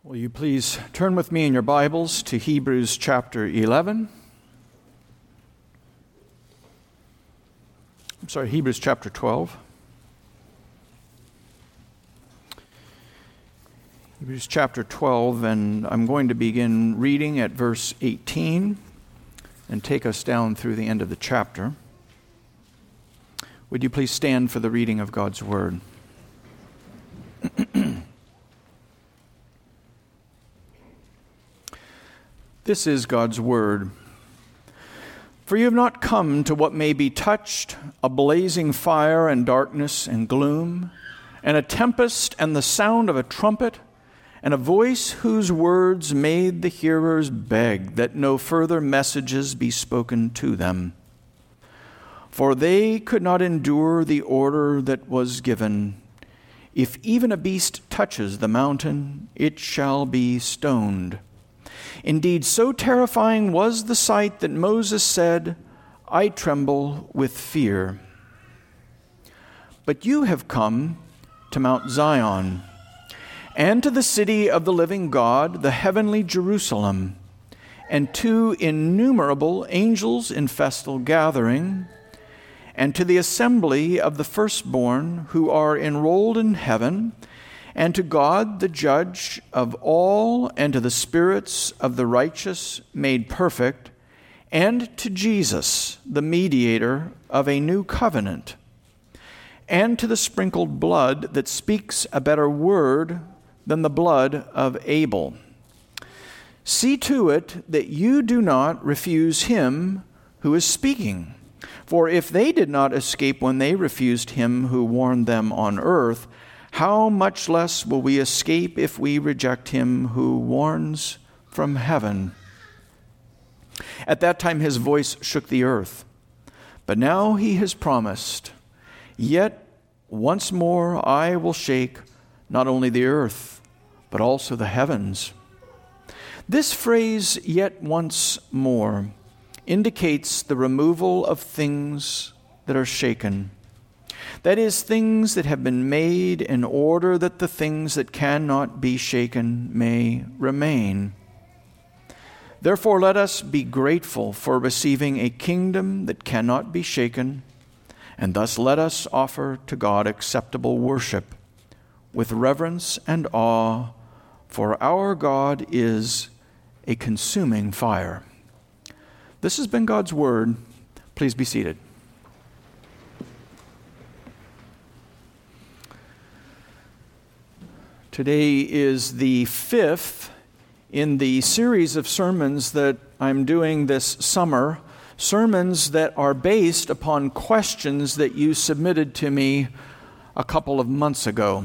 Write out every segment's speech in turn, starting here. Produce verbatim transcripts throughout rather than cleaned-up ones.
Will you please turn with me in your Bibles to Hebrews chapter eleven? I'm sorry, Hebrews chapter twelve. Hebrews chapter twelve, and I'm going to begin reading at verse eighteen and take us down through the end of the chapter. Would you please stand for the reading of God's Word? This is God's Word. For you have not come to what may be touched, a blazing fire and darkness and gloom, and a tempest and the sound of a trumpet, and a voice whose words made the hearers beg that no further messages be spoken to them. For they could not endure the order that was given. If even a beast touches the mountain, it shall be stoned. Indeed, so terrifying was the sight that Moses said, I tremble with fear. But you have come to Mount Zion, and to the city of the living God, the heavenly Jerusalem, and to innumerable angels in festal gathering, and to the assembly of the firstborn who are enrolled in heaven, and to God, the judge of all, and to the spirits of the righteous made perfect, and to Jesus, the mediator of a new covenant, and to the sprinkled blood that speaks a better word than the blood of Abel. See to it that you do not refuse him who is speaking. For if they did not escape when they refused him who warned them on earth, how much less will we escape if we reject him who warns from heaven? At that time his voice shook the earth. But now he has promised, yet once more I will shake not only the earth, but also the heavens. This phrase, yet once more, indicates the removal of things that are shaken. That is, things that have been made in order that the things that cannot be shaken may remain. Therefore, let us be grateful for receiving a kingdom that cannot be shaken, and thus let us offer to God acceptable worship with reverence and awe, for our God is a consuming fire. This has been God's Word. Please be seated. Today is the fifth in the series of sermons that I'm doing this summer, sermons that are based upon questions that you submitted to me a couple of months ago.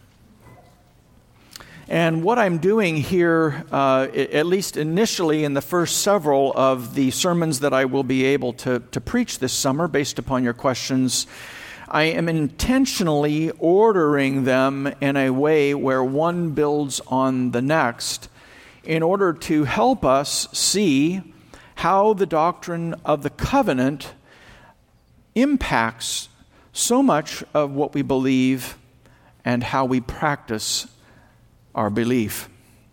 And what I'm doing here, uh, at least initially in the first several of the sermons that I will be able to, to preach this summer based upon your questions, I am intentionally ordering them in a way where one builds on the next in order to help us see how the doctrine of the covenant impacts so much of what we believe and how we practice our belief.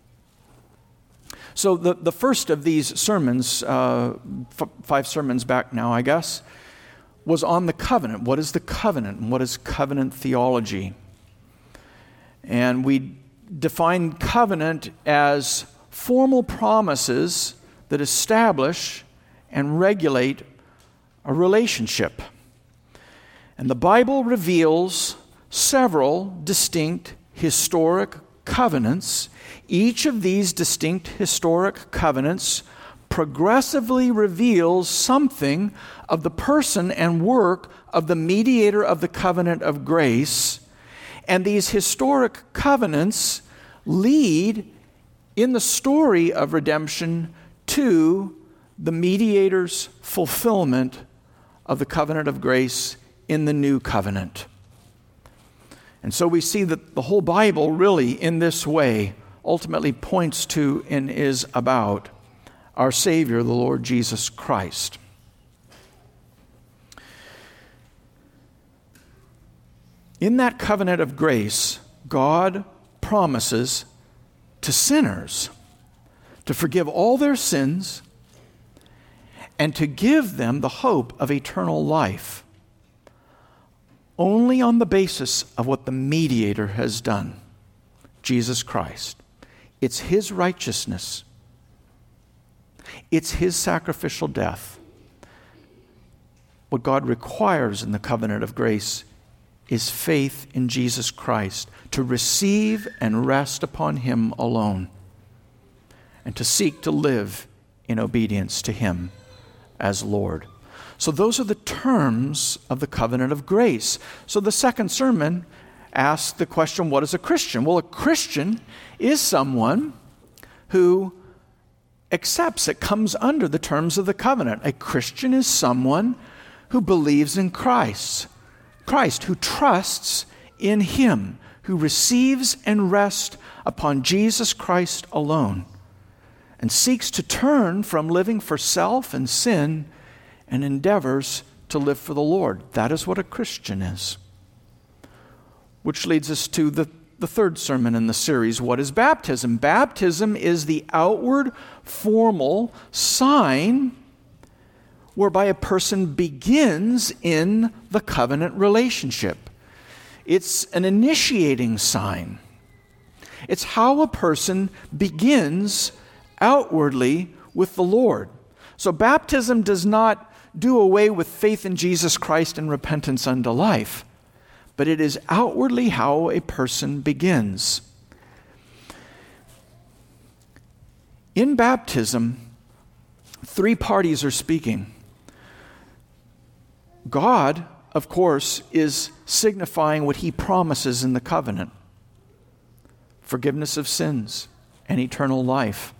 So the, the first of these sermons, uh, f- five sermons back now, I guess, was on the covenant. What is the covenant? And what is covenant theology? And we define covenant as formal promises that establish and regulate a relationship. And the Bible reveals several distinct historic covenants. Each of these distinct historic covenants progressively reveals something of the person and work of the mediator of the covenant of grace. And these historic covenants lead in the story of redemption to the mediator's fulfillment of the covenant of grace in the new covenant. And so we see that the whole Bible really in this way ultimately points to and is about our Savior, the Lord Jesus Christ. In that covenant of grace, God promises to sinners to forgive all their sins and to give them the hope of eternal life only on the basis of what the mediator has done, Jesus Christ. It's his righteousness. It's his sacrificial death. What God requires in the covenant of grace is faith in Jesus Christ, to receive and rest upon him alone, and to seek to live in obedience to him as Lord. So those are the terms of the covenant of grace. So the second sermon asks the question, what is a Christian? Well, a Christian is someone who accepts, it comes under the terms of the covenant. A Christian is someone who believes in Christ, Christ, who trusts in him, who receives and rests upon Jesus Christ alone, and seeks to turn from living for self and sin and endeavors to live for the Lord. That is what a Christian is. Which leads us to the, the third sermon in the series. What is baptism? Baptism is the outward, formal sign whereby a person begins in the covenant relationship. It's an initiating sign. It's how a person begins outwardly with the Lord. So baptism does not do away with faith in Jesus Christ and repentance unto life, but it is outwardly how a person begins. In baptism, three parties are speaking. God, of course, is signifying what he promises in the covenant: forgiveness of sins and eternal life.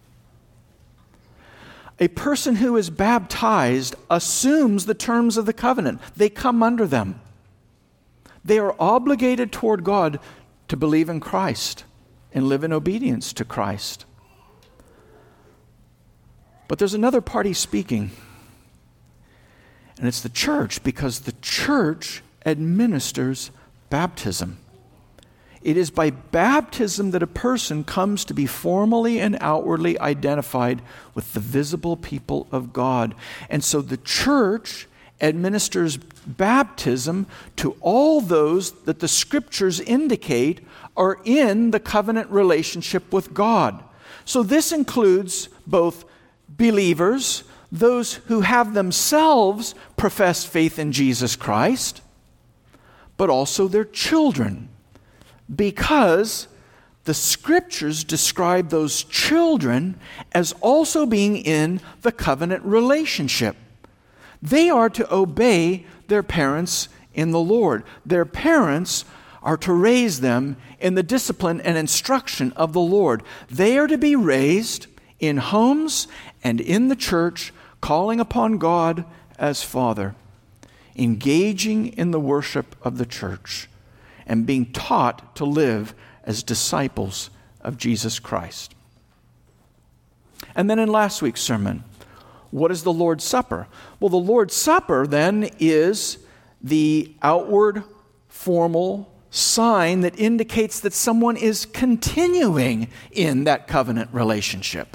A person who is baptized assumes the terms of the covenant. They come under them. They are obligated toward God to believe in Christ and live in obedience to Christ. But there's another party speaking, and it's the church, because the church administers baptism. It is by baptism that a person comes to be formally and outwardly identified with the visible people of God. And so the church administers baptism to all those that the Scriptures indicate are in the covenant relationship with God. So this includes both believers, those who have themselves professed faith in Jesus Christ, but also their children, because the Scriptures describe those children as also being in the covenant relationship. They are to obey their parents in the Lord. Their parents are to raise them in the discipline and instruction of the Lord. They are to be raised in homes and in the church, calling upon God as Father, engaging in the worship of the church, and being taught to live as disciples of Jesus Christ. And then in last week's sermon, what is the Lord's Supper? Well, the Lord's Supper then is the outward, formal sign that indicates that someone is continuing in that covenant relationship.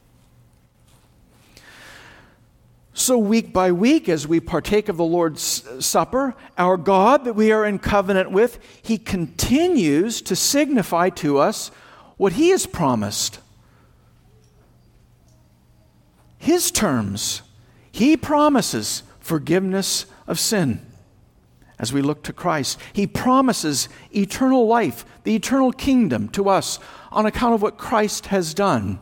So week by week, as we partake of the Lord's Supper, our God that we are in covenant with, he continues to signify to us what he has promised. His terms. He promises forgiveness of sin as we look to Christ. He promises eternal life, the eternal kingdom to us on account of what Christ has done.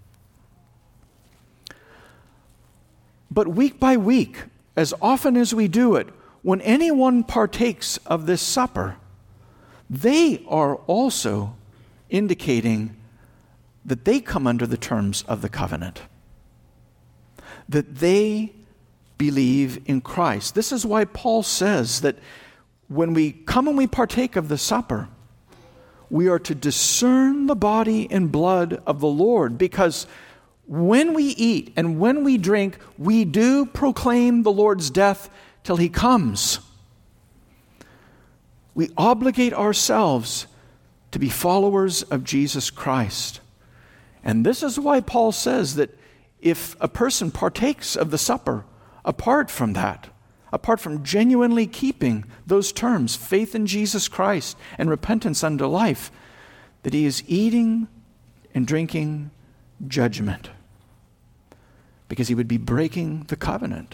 But week by week, as often as we do it, when anyone partakes of this supper, they are also indicating that they come under the terms of the covenant, that they believe in Christ. This is why Paul says that when we come and we partake of the supper, we are to discern the body and blood of the Lord, because when we eat and when we drink, we do proclaim the Lord's death till he comes. We obligate ourselves to be followers of Jesus Christ. And this is why Paul says that if a person partakes of the supper apart from that, apart from genuinely keeping those terms, faith in Jesus Christ and repentance unto life, that he is eating and drinking judgment, because he would be breaking the covenant.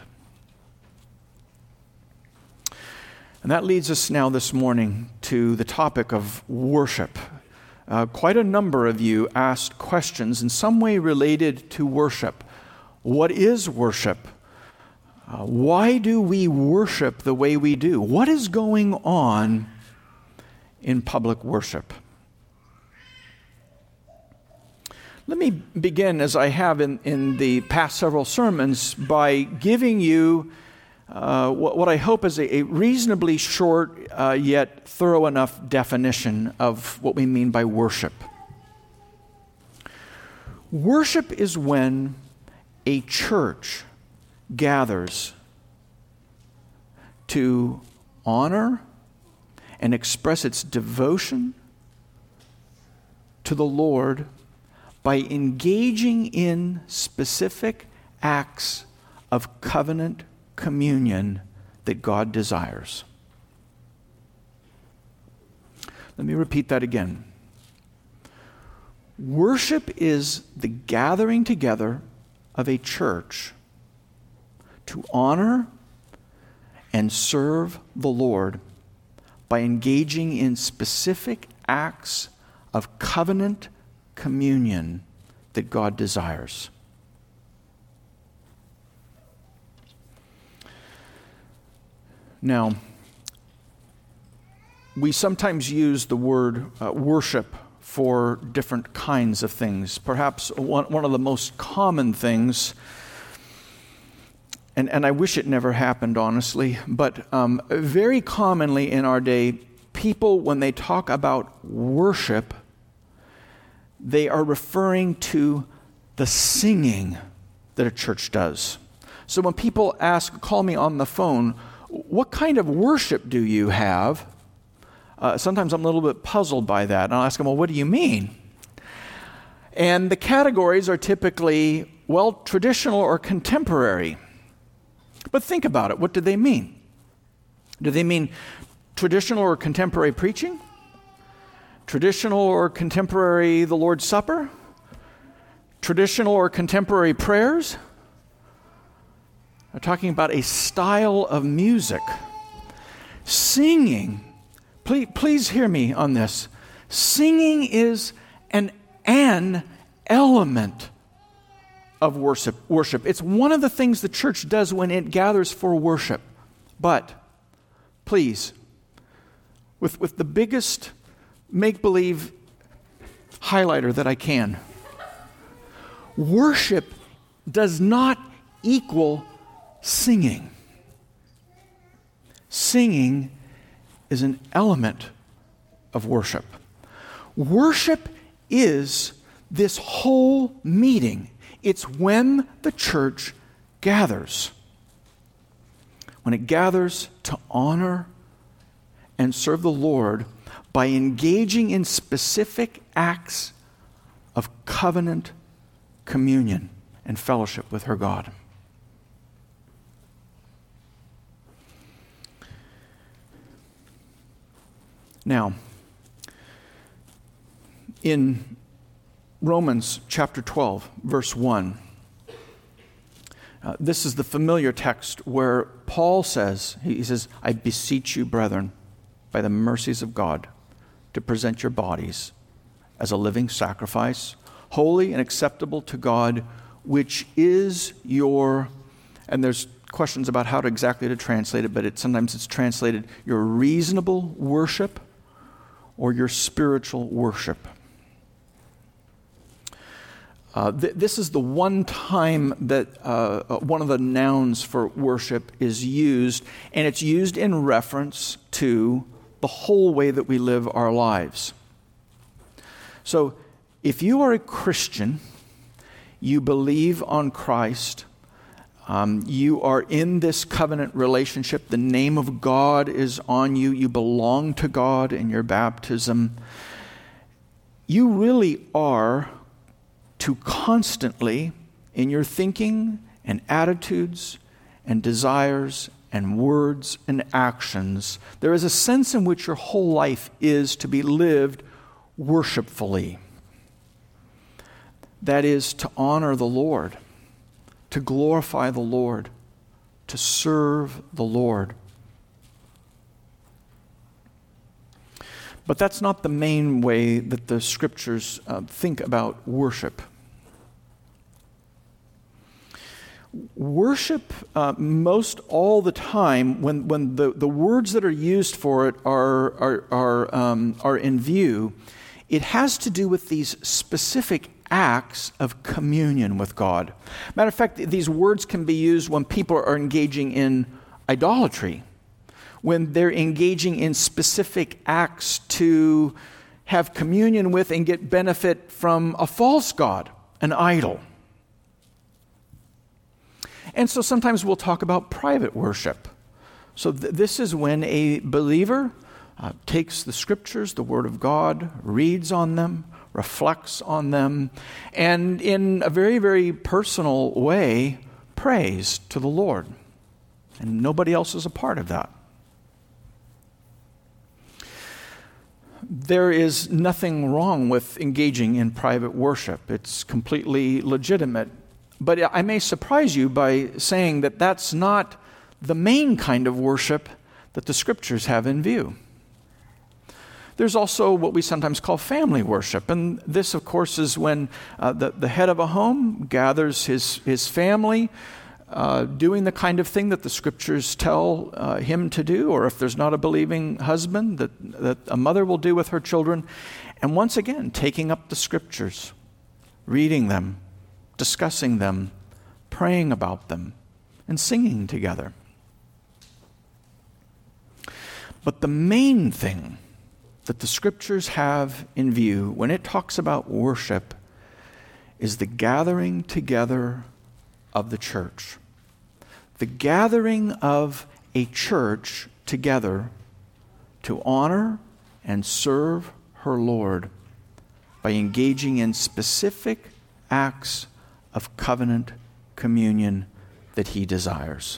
And that leads us now this morning to the topic of worship. Uh, quite a number of you asked questions in some way related to worship. What is worship? Uh, why do we worship the way we do? What is going on in public worship? Let me begin, as I have in, in the past several sermons, by giving you uh, what, what I hope is a, a reasonably short uh, yet thorough enough definition of what we mean by worship. Worship is when a church gathers to honor and express its devotion to the Lord by engaging in specific acts of covenant communion that God desires. Let me repeat that again. Worship is the gathering together of a church to honor and serve the Lord by engaging in specific acts of covenant communion that God desires. Now, we sometimes use the word uh, worship for different kinds of things. Perhaps one, one of the most common things, and, and I wish it never happened, honestly, but um, very commonly in our day, people, when they talk about worship, they are referring to the singing that a church does. So when people ask, call me on the phone, what kind of worship do you have? Uh, sometimes I'm a little bit puzzled by that. And I'll ask them, well, what do you mean? And the categories are typically, well, traditional or contemporary. But think about it. What do they mean? Do they mean traditional or contemporary preaching? Traditional or contemporary the Lord's Supper? Traditional or contemporary prayers? They're talking about a style of music. Singing, please, please hear me on this. Singing is an, an element of worship. Worship. It's one of the things the church does when it gathers for worship. But, please, with, with the biggest make-believe highlighter that I can, worship does not equal singing. Singing is an element of worship. Worship is this whole meeting. It's when the church gathers. When it gathers to honor and serve the Lord by engaging in specific acts of covenant communion and fellowship with her God. Now, in Romans chapter twelve, verse one, uh, this is the familiar text where Paul says, he says, I beseech you, brethren, by the mercies of God, to present your bodies as a living sacrifice, holy and acceptable to God, which is your, and there's questions about how to exactly to translate it, but it, sometimes it's translated your reasonable worship or your spiritual worship. Uh, th- this is the one time that uh, one of the nouns for worship is used, and it's used in reference to the whole way that we live our lives. So, if you are a Christian, you believe on Christ, um, you are in this covenant relationship, the name of God is on you, you belong to God in your baptism, you really are to constantly, in your thinking and attitudes and desires and words and actions, there is a sense in which your whole life is to be lived worshipfully. That is, to honor the Lord, to glorify the Lord, to serve the Lord. But that's not the main way that the Scriptures uh, think about worship. Worship, uh, most all the time, when, when the, the words that are used for it are, are, are, um, are in view, it has to do with these specific acts of communion with God. Matter of fact, these words can be used when people are engaging in idolatry, when they're engaging in specific acts to have communion with and get benefit from a false god, an idol. And so sometimes we'll talk about private worship. So th- this is when a believer uh, takes the Scriptures, the Word of God, reads on them, reflects on them, and in a very, very personal way, prays to the Lord. And nobody else is a part of that. There is nothing wrong with engaging in private worship. It's completely legitimate. But I may surprise you by saying that that's not the main kind of worship that the Scriptures have in view. There's also what we sometimes call family worship. And this, of course, is when uh, the, the head of a home gathers his, his family, uh, doing the kind of thing that the Scriptures tell uh, him to do, or if there's not a believing husband, that, that a mother will do with her children. And once again, taking up the Scriptures, reading them, discussing them, praying about them, and singing together. But the main thing that the Scriptures have in view when it talks about worship is the gathering together of the church. The gathering of a church together to honor and serve her Lord by engaging in specific acts of covenant communion that He desires.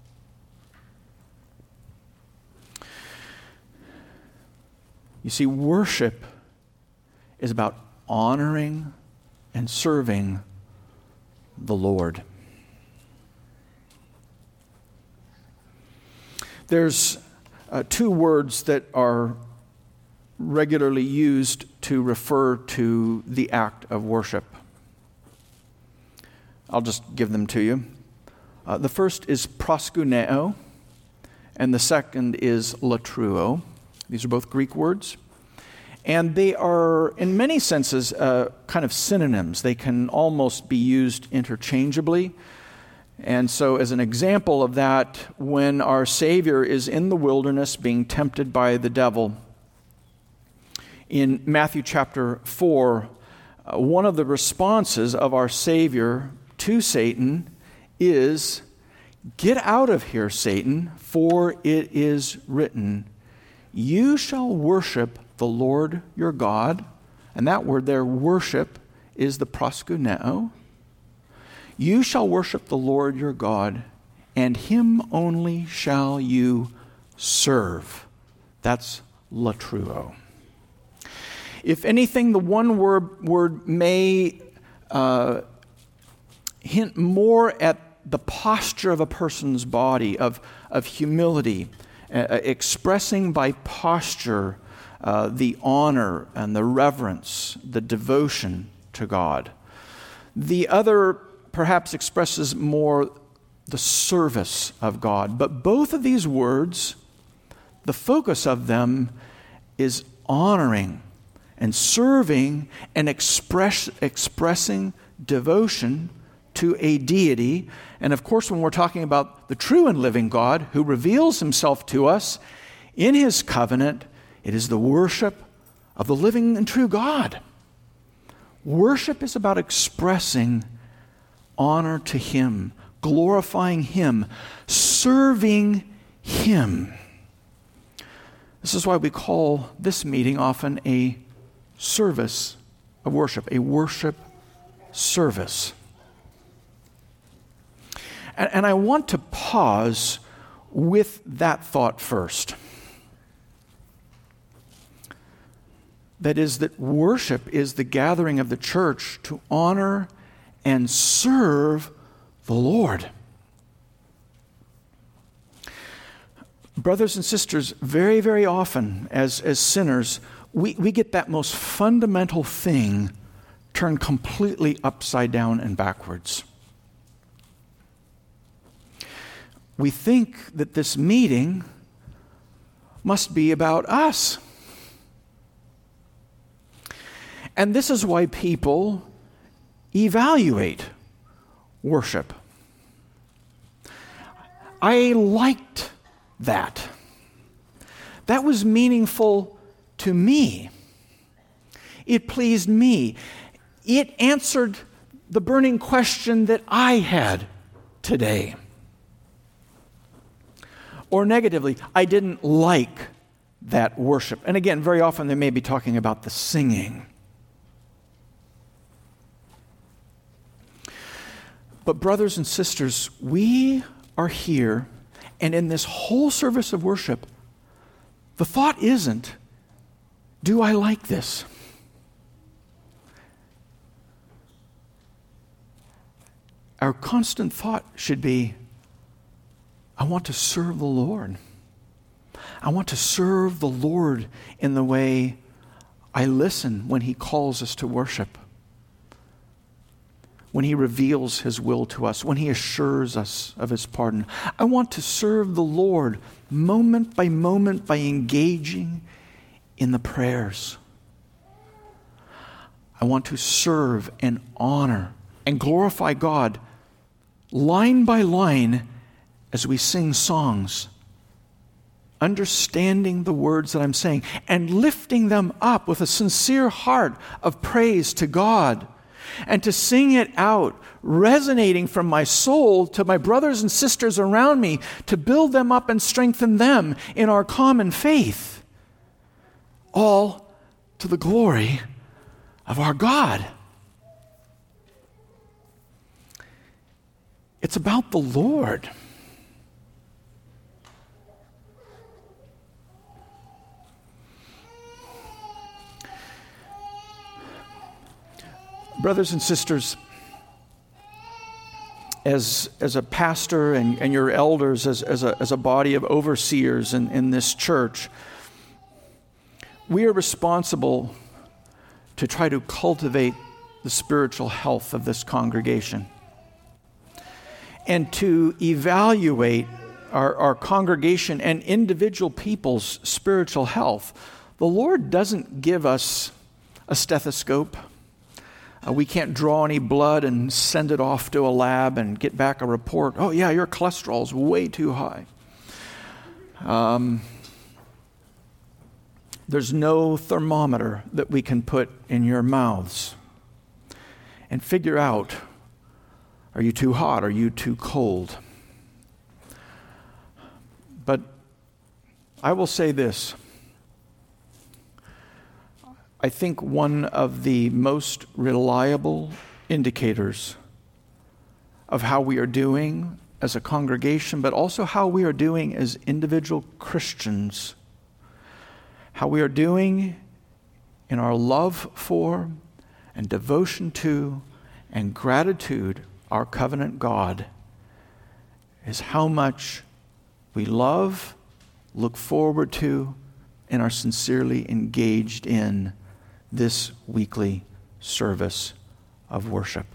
You see, worship is about honoring and serving the Lord. There's uh, two words that are regularly used to refer to the act of worship. I'll just give them to you. Uh, the first is proskuneo, and the second is latruo. These are both Greek words. And they are, in many senses, uh, kind of synonyms. They can almost be used interchangeably. And so as an example of that, when our Savior is in the wilderness being tempted by the devil, in Matthew chapter four, uh, one of the responses of our Savior to Satan is, "Get out of here, Satan, for it is written, you shall worship the Lord your God." And that word there, worship, is the proskuneo. "You shall worship the Lord your God, and Him only shall you serve." That's latruo. If anything, the one word, word may uh, hint more at the posture of a person's body, of, of humility, uh, expressing by posture uh, the honor and the reverence, the devotion to God. The other perhaps expresses more the service of God. But both of these words, the focus of them is honoring and serving and express, expressing devotion to a deity. And of course, when we're talking about the true and living God who reveals Himself to us in His covenant, it is the worship of the living and true God. Worship is about expressing honor to Him, glorifying Him, serving Him. This is why we call this meeting often a service of worship, a worship service. And, and I want to pause with that thought first. That is, that worship is the gathering of the church to honor and serve the Lord. Brothers and sisters, very, very often as, as sinners, we, we get that most fundamental thing turned completely upside down and backwards. We think that this meeting must be about us. And this is why people evaluate worship. I liked that. That was meaningful to me. It pleased me. It answered the burning question that I had today. Or negatively, I didn't like that worship. And again, very often they may be talking about the singing. But brothers and sisters, we are here, and in this whole service of worship, the thought isn't, do I like this? Our constant thought should be, I want to serve the Lord. I want to serve the Lord in the way I listen when He calls us to worship, when He reveals His will to us, when He assures us of His pardon. I want to serve the Lord moment by moment by engaging in the prayers. I want to serve and honor and glorify God line by line as we sing songs, understanding the words that I'm saying and lifting them up with a sincere heart of praise to God, and to sing it out, resonating from my soul to my brothers and sisters around me, to build them up and strengthen them in our common faith, all to the glory of our God. It's about the Lord. Brothers and sisters, as, as a pastor and, and your elders, as, as, a, as a body of overseers in, in this church, we are responsible to try to cultivate the spiritual health of this congregation and to evaluate our, our congregation and individual people's spiritual health. The Lord doesn't give us a stethoscope. Uh, we can't draw any blood and send it off to a lab and get back a report. Oh, yeah, your cholesterol is way too high. Um, there's no thermometer that we can put in your mouths and figure out, are you too hot? Are you too cold? But I will say this. I think one of the most reliable indicators of how we are doing as a congregation, but also how we are doing as individual Christians, how we are doing in our love for and devotion to and gratitude our covenant God, is how much we love, look forward to, and are sincerely engaged in this weekly service of worship.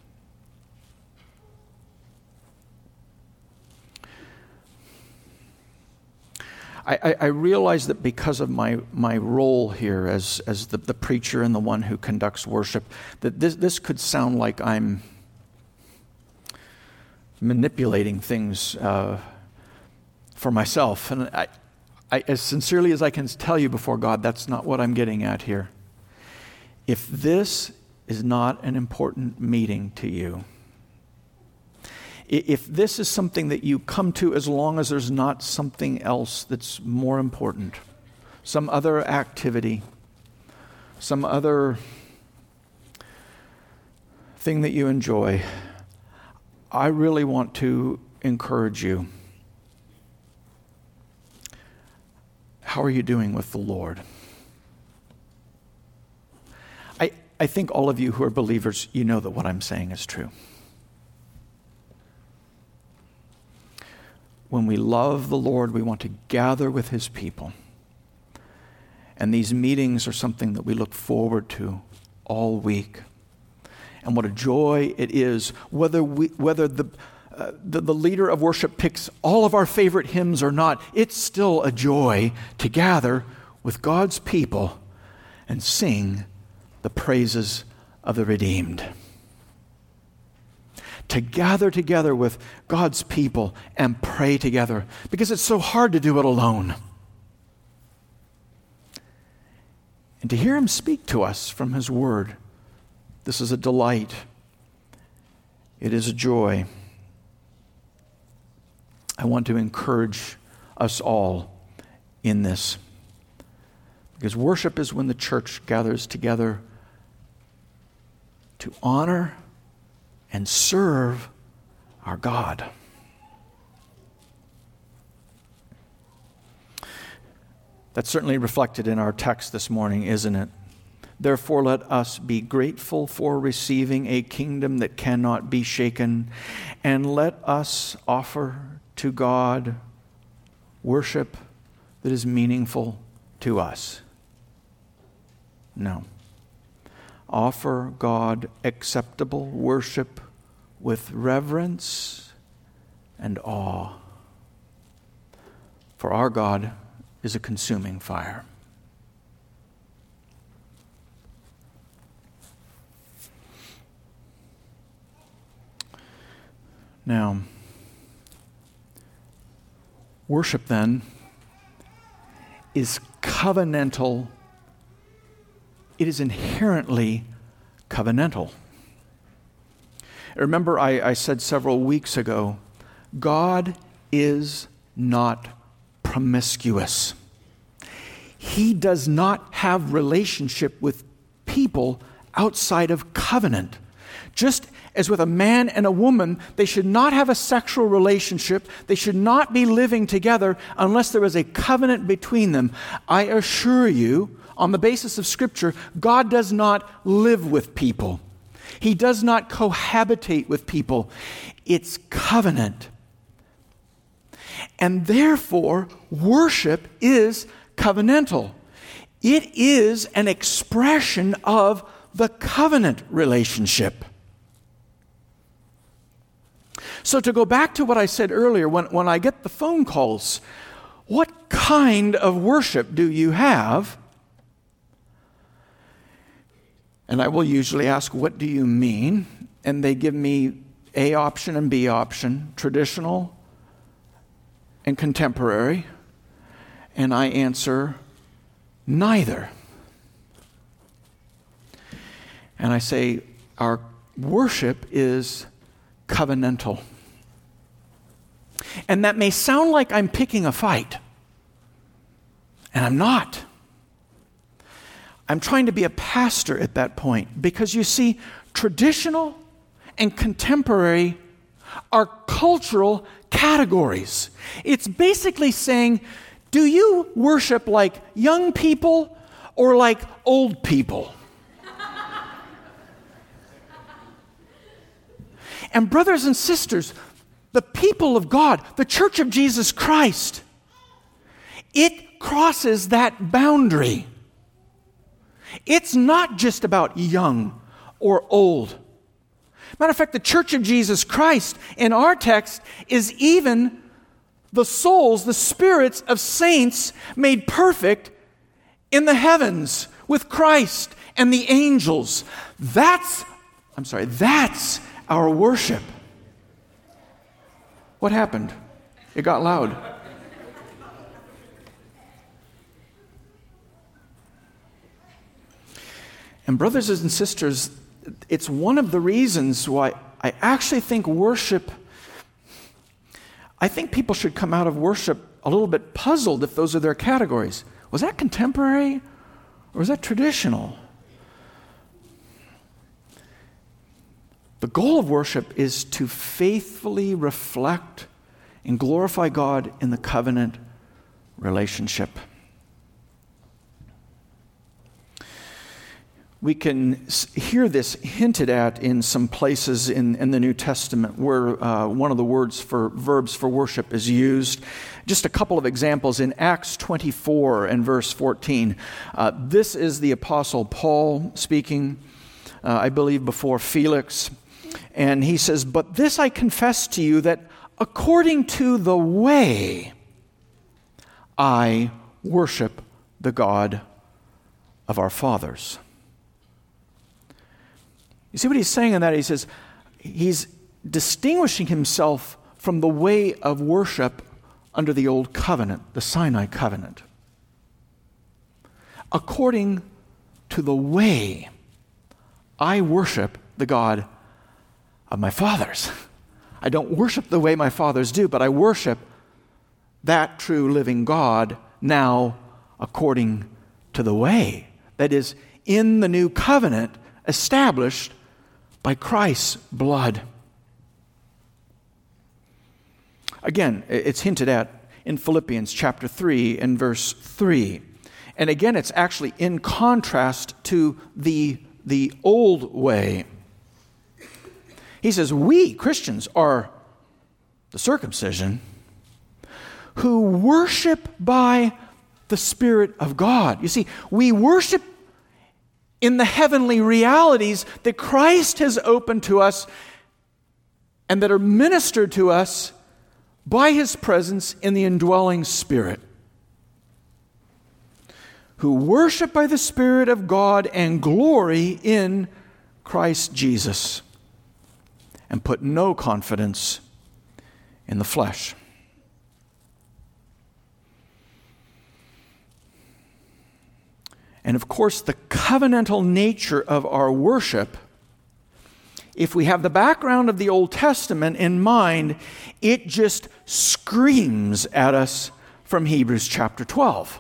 I, I, I realize that because of my, my role here as, as the, the preacher and the one who conducts worship, that this, this could sound like I'm manipulating things uh, for myself. And I, I, as sincerely as I can tell you before God, that's not what I'm getting at here. If this is not an important meeting to you, if this is something that you come to as long as there's not something else that's more important, some other activity, some other thing that you enjoy, I really want to encourage you. How are you doing with the Lord? I, I think all of you who are believers, you know that what I'm saying is true. When we love the Lord, we want to gather with His people. And these meetings are something that we look forward to all week. And what a joy it is, whether we, whether the, uh, the, the leader of worship picks all of our favorite hymns or not, it's still a joy to gather with God's people and sing the praises of the redeemed. To gather together with God's people and pray together, because it's so hard to do it alone. And to hear Him speak to us from His Word, this is a delight. It is a joy. I want to encourage us all in this, because worship is when the church gathers together to honor and serve our God. That's certainly reflected in our text this morning, isn't it? Therefore, let us be grateful for receiving a kingdom that cannot be shaken, and let us offer to God worship that is meaningful to us. No. Offer God acceptable worship with reverence and awe. For our God is a consuming fire. Now, worship then is covenantal. It is inherently covenantal. Remember, I, I said several weeks ago, God is not promiscuous. He does not have relationship with people outside of covenant. Just as with a man and a woman, they should not have a sexual relationship. They should not be living together unless there is a covenant between them. I assure you, on the basis of Scripture, God does not live with people. He does not cohabitate with people. It's covenant. And therefore, worship is covenantal. It is an expression of the covenant relationship. So to go back to what I said earlier, when, when I get the phone calls, what kind of worship do you have? And I will usually ask, what do you mean? And they give me A option and B option, traditional and contemporary. And I answer, neither. And I say, our worship is covenantal. And that may sound like I'm picking a fight. And I'm not. I'm trying to be a pastor at that point, because you see, traditional and contemporary are cultural categories. It's basically saying, do you worship like young people or like old people? And brothers and sisters, the people of God, the Church of Jesus Christ, it crosses that boundary. It's not just about young or old. Matter of fact, the Church of Jesus Christ in our text is even the souls, the spirits of saints made perfect in the heavens with Christ and the angels. That's, I'm sorry, that's our worship. What happened? It got loud. And brothers and sisters, it's one of the reasons why I actually think worship, I think people should come out of worship a little bit puzzled if those are their categories. Was that contemporary or was that traditional? goal of worship is to faithfully reflect and glorify God in the covenant relationship. We can hear this hinted at in some places in, in the New Testament where uh, one of the words for verbs for worship is used. Just a couple of examples in Acts twenty-four and verse fourteen. Uh, this is the Apostle Paul speaking, uh, I believe, before Felix. And he says, "But this I confess to you, that according to the way I worship the God of our fathers." You see what he's saying in that? He says he's distinguishing himself from the way of worship under the old covenant, the Sinai covenant. According to the way I worship the God of my fathers. I don't worship the way my fathers do, but I worship that true living God now according to the way. That is, in the new covenant established by Christ's blood. Again, it's hinted at in Philippians chapter three and verse three. And again, it's actually in contrast to the, the old way. He says, we, Christians, are the circumcision who worship by the Spirit of God. You see, we worship in the heavenly realities that Christ has opened to us and that are ministered to us by His presence in the indwelling Spirit. Who worship by the Spirit of God and glory in Christ Jesus and put no confidence in the flesh. And of course, the covenantal nature of our worship, if we have the background of the Old Testament in mind, it just screams at us from Hebrews chapter twelve.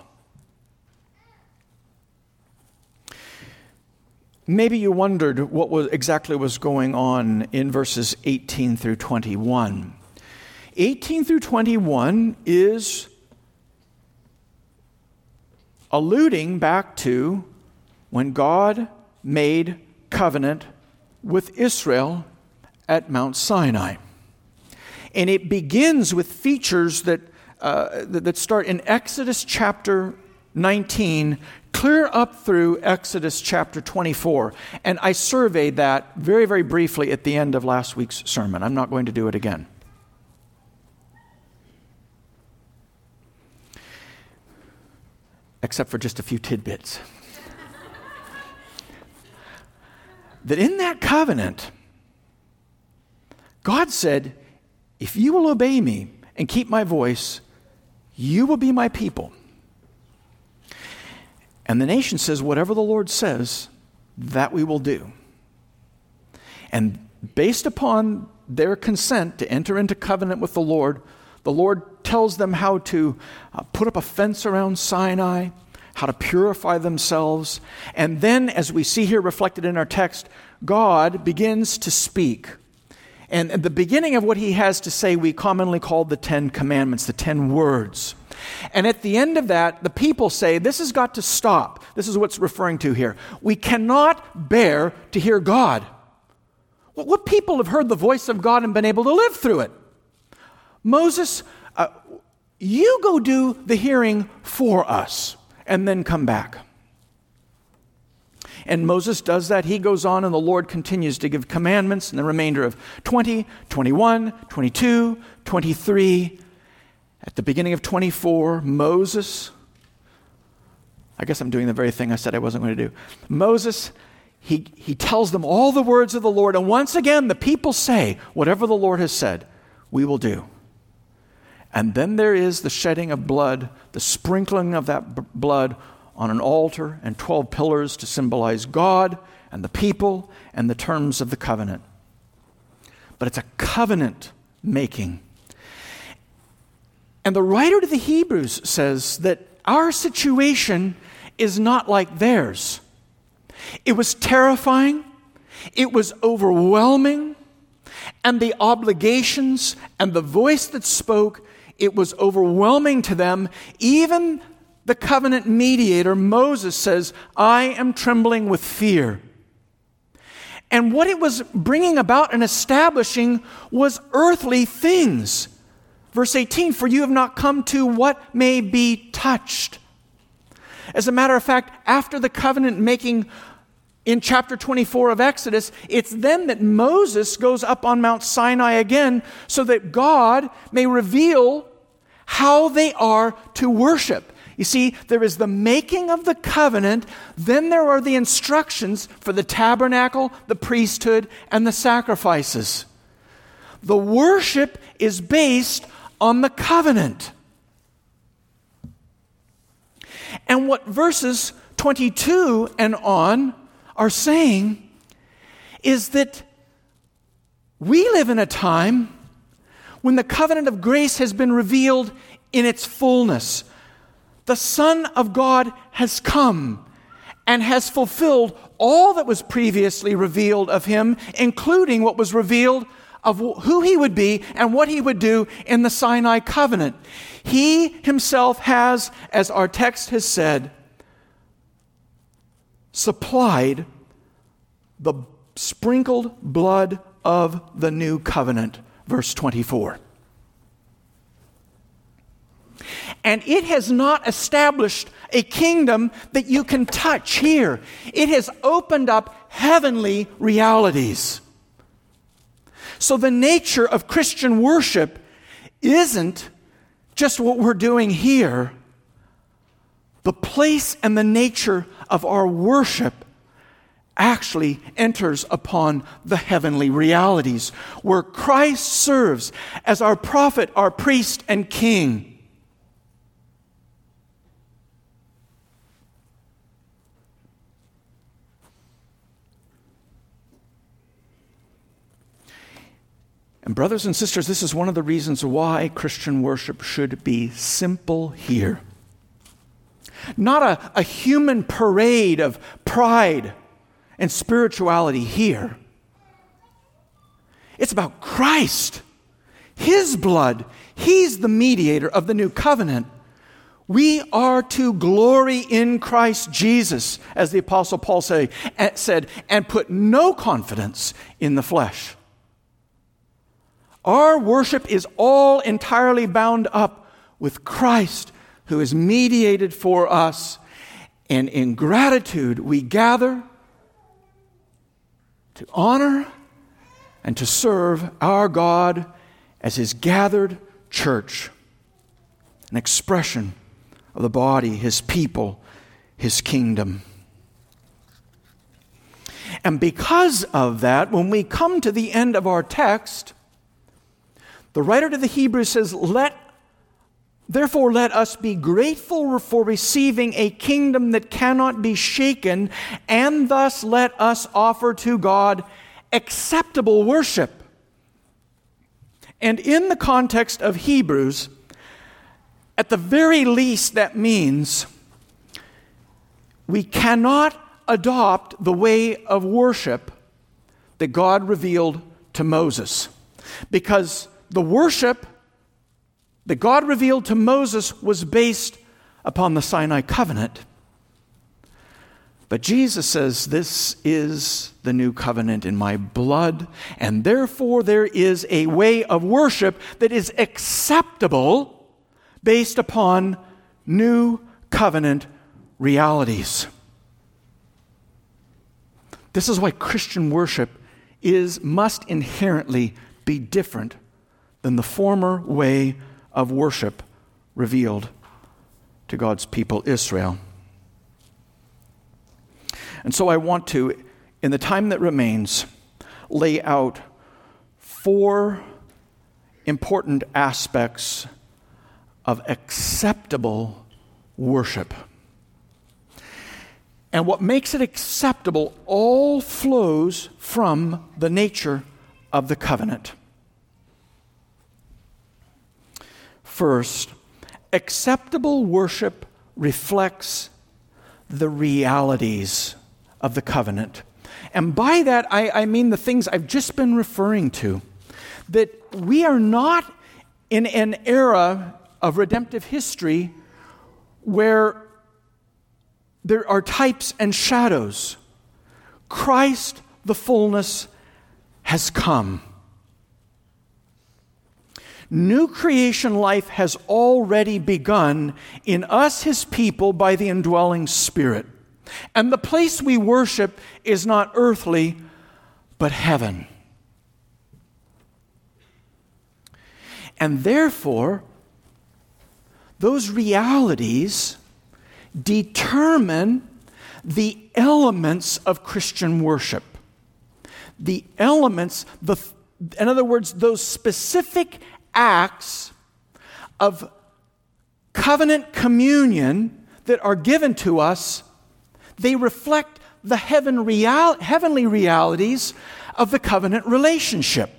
Maybe you wondered what was exactly was going on in verses eighteen through twenty-one. eighteen through twenty-one is alluding back to when God made covenant with Israel at Mount Sinai. And it begins with features that, uh, that start in Exodus chapter nineteen, clear up through Exodus chapter twenty-four. And I surveyed that very, very briefly at the end of last week's sermon. I'm not going to do it again. Except for just a few tidbits. That in that covenant, God said, if you will obey me and keep my voice, you will be my people. And the nation says, whatever the Lord says, that we will do. And based upon their consent to enter into covenant with the Lord, the Lord tells them how to uh, put up a fence around Sinai, how to purify themselves. And then, as we see here reflected in our text, God begins to speak. And at the beginning of what he has to say, we commonly call the Ten Commandments, the Ten Words. And at the end of that, the people say, this has got to stop. This is what's referring to here. We cannot bear to hear God. Well, what people have heard the voice of God and been able to live through it? Moses, uh, you go do the hearing for us and then come back. And Moses does that. He goes on and the Lord continues to give commandments in the remainder of twenty, twenty-one, twenty-two, twenty-three. At the beginning of twenty-four, Moses, I guess I'm doing the very thing I said I wasn't going to do. Moses, he, he tells them all the words of the Lord. And once again, the people say, whatever the Lord has said, we will do. And then there is the shedding of blood, the sprinkling of that b- blood on an altar and twelve pillars to symbolize God and the people and the terms of the covenant. But it's a covenant making. And the writer to the Hebrews says that our situation is not like theirs. It was terrifying. It was overwhelming. and the obligations and the voice that spoke, it was overwhelming to them. Even the covenant mediator, Moses, says, I am trembling with fear. And what it was bringing about and establishing was earthly things. Verse eighteen, for you have not come to what may be touched. As a matter of fact, after the covenant making in chapter twenty-four of Exodus, it's then that Moses goes up on Mount Sinai again so that God may reveal how they are to worship. You see, there is the making of the covenant, then there are the instructions for the tabernacle, the priesthood, and the sacrifices. The worship is based on the covenant. And what verses twenty-two and on are saying is that we live in a time when the covenant of grace has been revealed in its fullness. The Son of God has come and has fulfilled all that was previously revealed of him, including what was revealed of who he would be and what he would do in the Sinai covenant. He himself has, as our text has said, supplied the sprinkled blood of the new covenant. Verse twenty-four. And it has not established a kingdom that you can touch here. It has opened up heavenly realities. So the nature of Christian worship isn't just what we're doing here. The place and the nature of our worship actually enters upon the heavenly realities, where Christ serves as our prophet, our priest, and king. And brothers and sisters, this is one of the reasons why Christian worship should be simple here. Not a, a human parade of pride and spirituality here. It's about Christ, His blood. He's the mediator of the new covenant. We are to glory in Christ Jesus, as the Apostle Paul say, said, and put no confidence in the flesh. Our worship is all entirely bound up with Christ, who is mediated for us. And in gratitude, we gather to honor and to serve our God as His gathered church, an expression of the body, His people, His kingdom. And because of that, when we come to the end of our text, the writer to the Hebrews says, "Let, therefore let us be grateful for receiving a kingdom that cannot be shaken, and thus let us offer to God acceptable worship." And in the context of Hebrews, at the very least that means we cannot adopt the way of worship that God revealed to Moses, because the worship that God revealed to Moses was based upon the Sinai covenant. But Jesus says, "This is the new covenant in my blood, and therefore there is a way of worship that is acceptable based upon new covenant realities." This is why Christian worship is must inherently be different than the former way of worship revealed to God's people, Israel. And so I want to, in the time that remains, lay out four important aspects of acceptable worship. And what makes it acceptable all flows from the nature of the covenant. First, acceptable worship reflects the realities of the covenant. And by that, I, I mean the things I've just been referring to. that we are not in an era of redemptive history where there are types and shadows. Christ, the fullness, has come. New creation life has already begun in us, His people, by the indwelling Spirit. And the place we worship is not earthly, but heaven. And therefore, those realities determine the elements of Christian worship. The elements, the, in other words, those specific acts of covenant communion that are given to us, they reflect the heaven real, heavenly realities of the covenant relationship.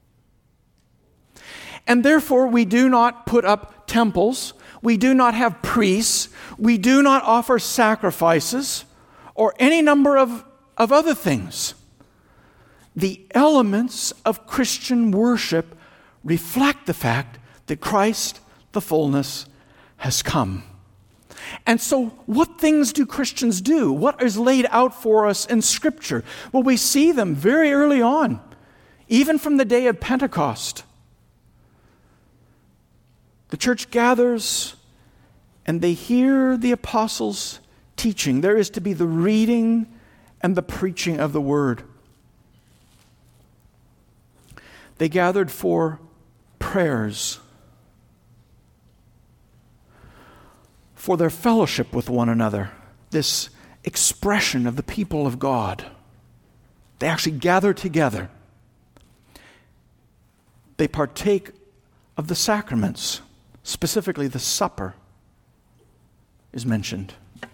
And therefore, we do not put up temples, we do not have priests, we do not offer sacrifices, or any number of, of other things. The elements of Christian worship reflect the fact that Christ, the fullness, has come. And so, what things do Christians do? What is laid out for us in Scripture? Well, we see them very early on, even from the day of Pentecost. The church gathers and they hear the apostles' teaching. There is to be the reading and the preaching of the word. They gathered for prayers, for their fellowship with one another, this expression of the people of God. They actually gather together. They partake of the sacraments, specifically the supper is mentioned.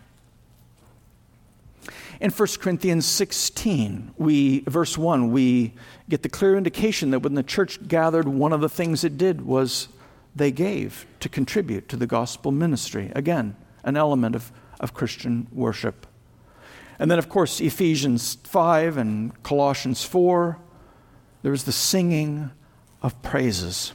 In First Corinthians sixteen, we, verse one, we get the clear indication that when the church gathered, one of the things it did was they gave to contribute to the gospel ministry. Again, an element of, of Christian worship. And then, of course, Ephesians five and Colossians four, there's the singing of praises.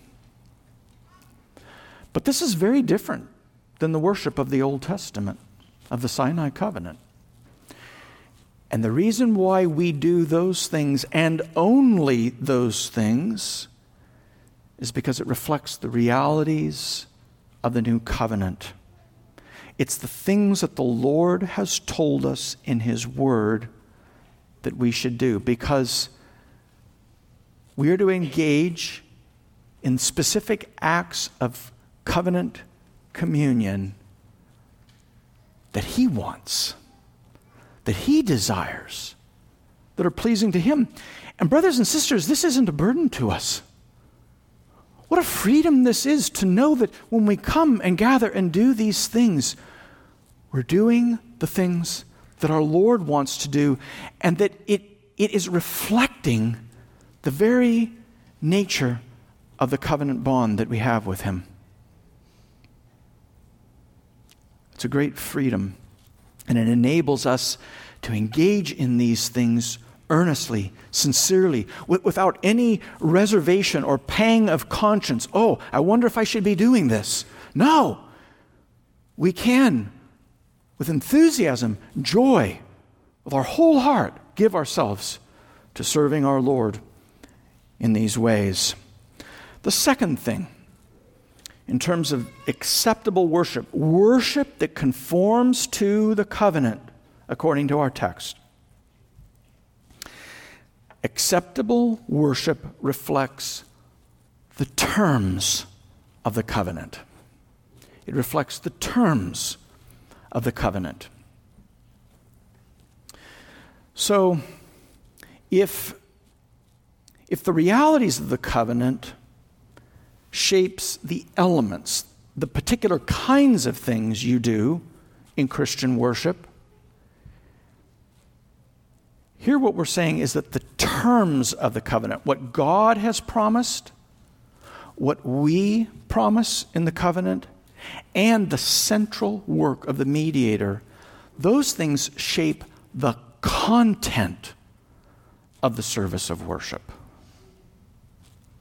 But this is very different than the worship of the Old Testament, of the Sinai covenant. And the reason why we do those things, and only those things, is because it reflects the realities of the new covenant. It's the things that the Lord has told us in His Word that we should do, because we are to engage in specific acts of covenant communion that He wants, that He desires, that are pleasing to Him. And brothers and sisters, this isn't a burden to us. What a freedom this is to know that when we come and gather and do these things, we're doing the things that our Lord wants to do, and that it, it is reflecting the very nature of the covenant bond that we have with Him. It's a great freedom, and it enables us to engage in these things earnestly, sincerely, w- without any reservation or pang of conscience. Oh, I wonder if I should be doing this. No, we can, with enthusiasm, joy, with our whole heart, give ourselves to serving our Lord in these ways. The second thing, in terms of acceptable worship, worship that conforms to the covenant, according to our text. Acceptable worship reflects the terms of the covenant. It reflects the terms of the covenant. So, if, if the realities of the covenant shapes the elements, the particular kinds of things you do in Christian worship, here what we're saying is that the terms of the covenant, what God has promised, what we promise in the covenant, and the central work of the mediator, those things shape the content of the service of worship.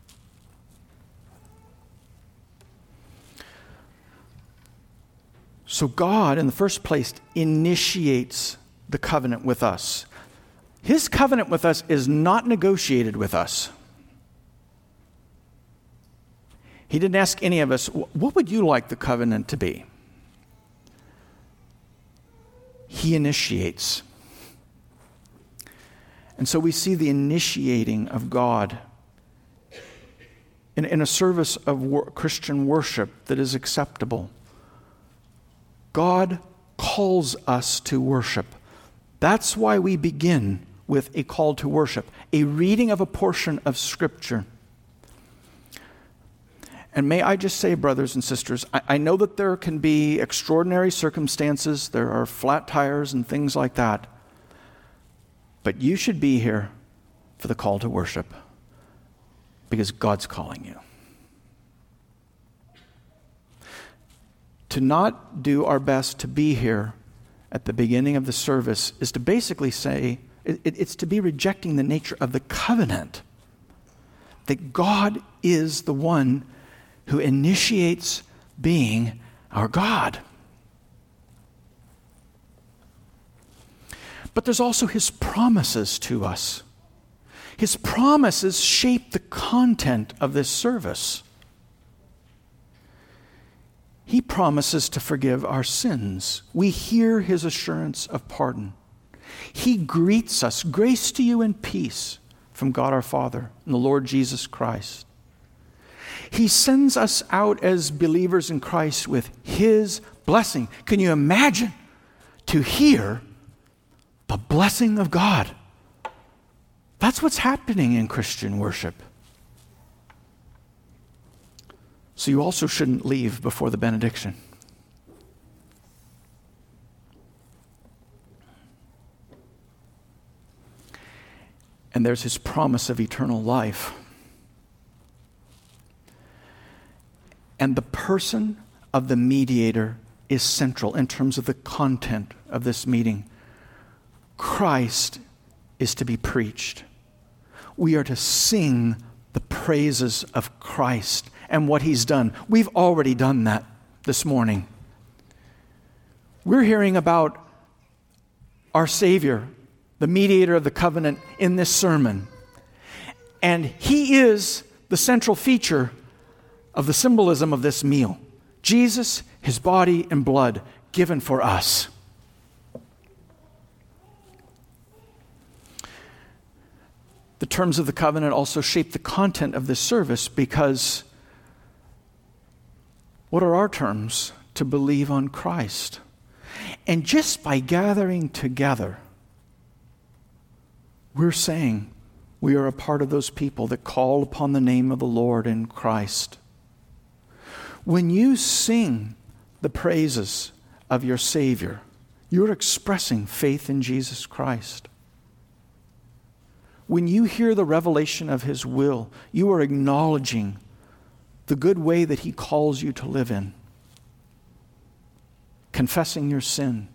So God, in the first place, initiates the covenant with us. His covenant with us is not negotiated with us. He didn't ask any of us, what would you like the covenant to be? He initiates. And so we see the initiating of God in, in a service of wor- Christian worship that is acceptable. God calls us to worship. That's why we begin with a call to worship, a reading of a portion of Scripture. And may I just say, brothers and sisters, I, I know that there can be extraordinary circumstances, there are flat tires and things like that, but you should be here for the call to worship because God's calling you. To not do our best to be here at the beginning of the service is to basically say, it, it's to be rejecting the nature of the covenant. That God is the one who initiates being our God. But there's also His promises to us. His promises shape the content of this service. He promises to forgive our sins. We hear His assurance of pardon. He greets us, grace to you and peace from God our Father and the Lord Jesus Christ. He sends us out as believers in Christ with His blessing. Can you imagine to hear the blessing of God? That's what's happening in Christian worship. So you also shouldn't leave before the benediction. And there's His promise of eternal life. And the person of the mediator is central in terms of the content of this meeting. Christ is to be preached. We are to sing the praises of Christ and what He's done. We've already done that this morning. We're hearing about our Savior, the mediator of the covenant, in this sermon. And He is the central feature of the symbolism of this meal. Jesus, His body and blood given for us. The terms of the covenant also shape the content of this service because what are our terms? To believe on Christ. And just by gathering together, we're saying we are a part of those people that call upon the name of the Lord in Christ. When you sing the praises of your Savior, you're expressing faith in Jesus Christ. When you hear the revelation of His will, you are acknowledging the good way that He calls you to live in. Confessing your sin.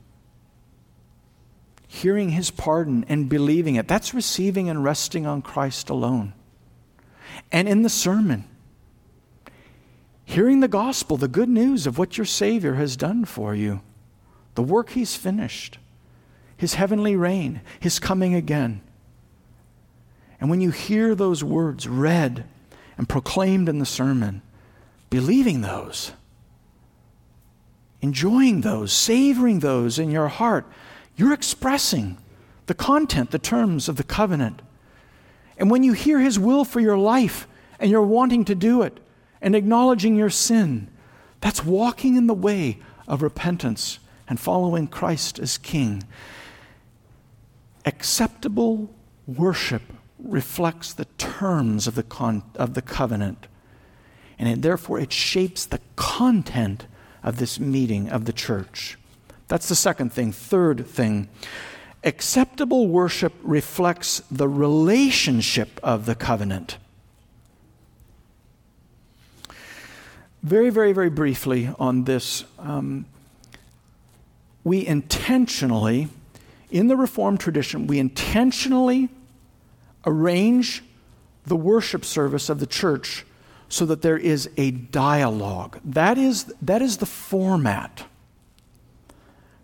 Hearing His pardon and believing it. That's receiving and resting on Christ alone. And in the sermon, hearing the gospel, the good news of what your Savior has done for you. The work He's finished. His heavenly reign. His coming again. And when you hear those words read and proclaimed in the sermon, believing those, enjoying those, savoring those in your heart, you're expressing the content, the terms of the covenant. And when you hear His will for your life and you're wanting to do it and acknowledging your sin, that's walking in the way of repentance and following Christ as King. Acceptable worship reflects the terms of the con- of the covenant. And it, therefore it shapes the content of this meeting of the church. That's the second thing. Third thing, acceptable worship reflects the relationship of the covenant. Very, very, very briefly on this, um, we intentionally, in the Reformed tradition, we intentionally arrange the worship service of the church so that there is a dialogue. That is, that is the format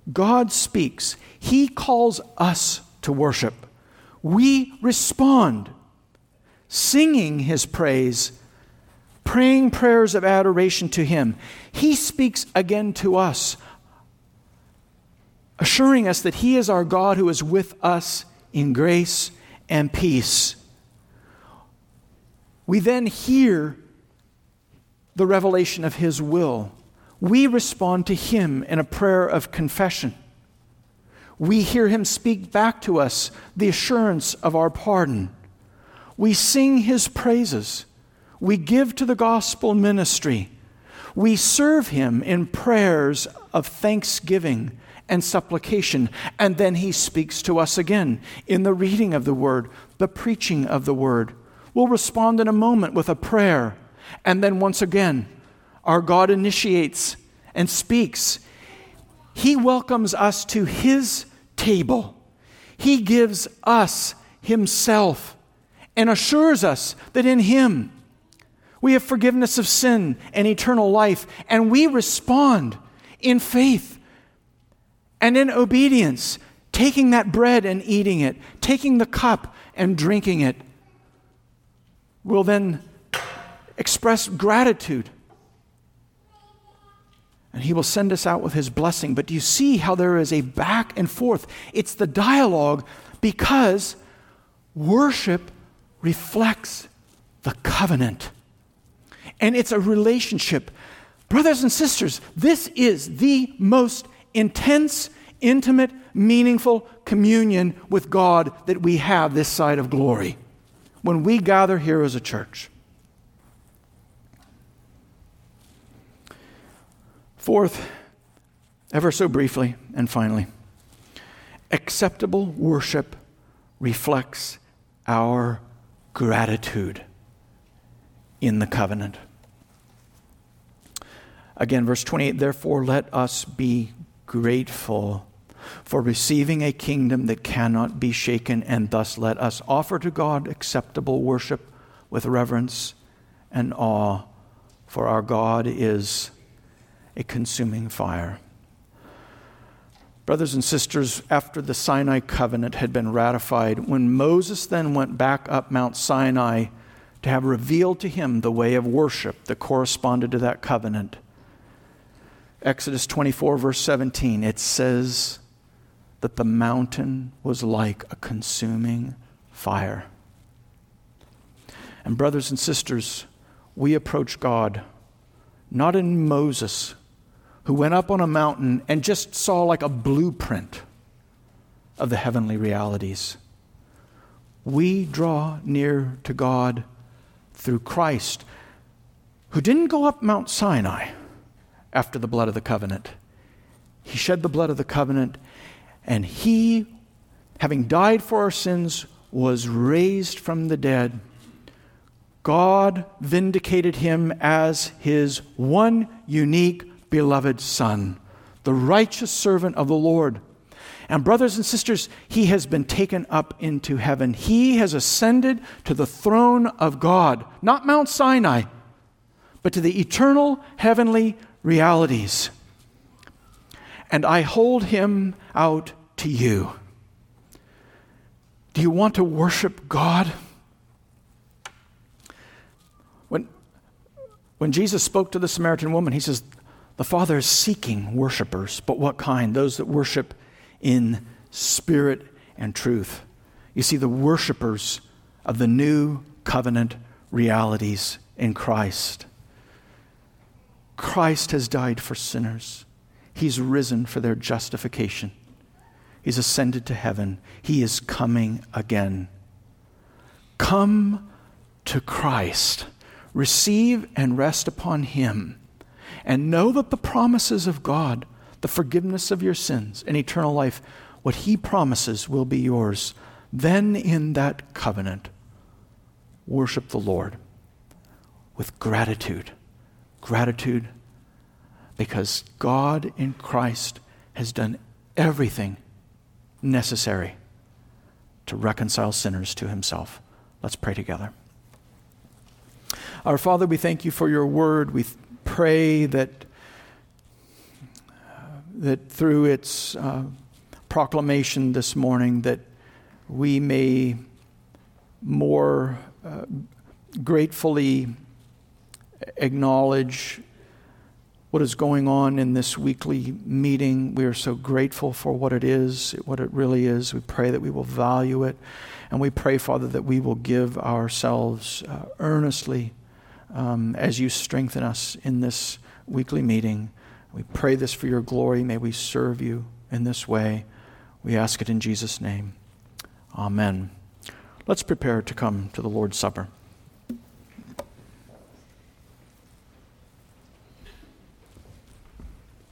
God speaks. He calls us to worship. We respond, singing his praise, praying prayers of adoration to him. He speaks again to us, assuring us that he is our God who is with us in grace and peace. We then hear the revelation of his will. We respond to him in a prayer of confession. We hear him speak back to us the assurance of our pardon. We sing his praises. We give to the gospel ministry. We serve him in prayers of thanksgiving and supplication. And then he speaks to us again in the reading of the word, the preaching of the word. We'll respond in a moment with a prayer. And then once again, our God initiates and speaks. He welcomes us to his table. He gives us himself and assures us that in him we have forgiveness of sin and eternal life. And we respond in faith and in obedience, taking that bread and eating it, taking the cup and drinking it. We'll then express gratitude. And he will send us out with his blessing. But do you see how there is a back and forth? It's the dialogue because worship reflects the covenant. And it's a relationship. Brothers and sisters, this is the most intense, intimate, meaningful communion with God that we have this side of glory when we gather here as a church. Fourth, ever so briefly and finally, acceptable worship reflects our gratitude in the covenant. Again, verse twenty-eight, therefore let us be grateful for receiving a kingdom that cannot be shaken, and thus let us offer to God acceptable worship with reverence and awe, for our God is a consuming fire. Brothers and sisters, after the Sinai covenant had been ratified, when Moses then went back up Mount Sinai to have revealed to him the way of worship that corresponded to that covenant, Exodus twenty-four, verse seventeen, it says that the mountain was like a consuming fire. And brothers and sisters, we approach God not in Moses, who went up on a mountain and just saw like a blueprint of the heavenly realities. We draw near to God through Christ, who didn't go up Mount Sinai after the blood of the covenant. He shed the blood of the covenant, and he, having died for our sins, was raised from the dead. God vindicated him as his one unique beloved Son, the righteous servant of the Lord. And brothers and sisters, he has been taken up into heaven. He has ascended to the throne of God, not Mount Sinai, but to the eternal heavenly realities. And I hold him out to you. Do you want to worship God? When, when Jesus spoke to the Samaritan woman, he says, the Father is seeking worshipers, but what kind? Those that worship in spirit and truth. You see, the worshipers of the new covenant realities in Christ. Christ has died for sinners. He's risen for their justification. He's ascended to heaven. He is coming again. Come to Christ. Receive and rest upon him. And know that the promises of God, the forgiveness of your sins and eternal life, what he promises will be yours. Then in that covenant, worship the Lord with gratitude. Gratitude because God in Christ has done everything necessary to reconcile sinners to himself. Let's pray together. Our Father, we thank you for your word. We pray that that through its uh, proclamation this morning that we may more uh, gratefully acknowledge what is going on in this weekly meeting. We are so grateful for what it is, what it really is. We pray that we will value it. And we pray, Father, that we will give ourselves uh, earnestly um, as you strengthen us in this weekly meeting. We pray this for your glory. May we serve you in this way. We ask it in Jesus' name. Amen. Let's prepare to come to the Lord's Supper.